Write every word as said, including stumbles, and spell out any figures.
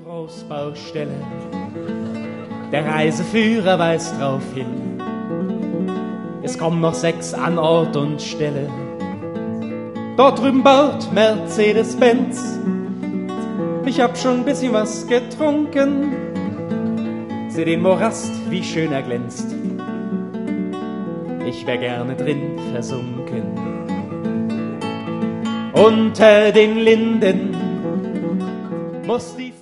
Großbaustelle. Der Reiseführer weist drauf hin. Es kommen noch sechs an Ort und Stelle. Dort drüben baut Mercedes-Benz. Ich hab schon ein bisschen was getrunken. Seh den Morast, wie schön er glänzt. Ich wär gerne drin versunken. Unter den Linden muss die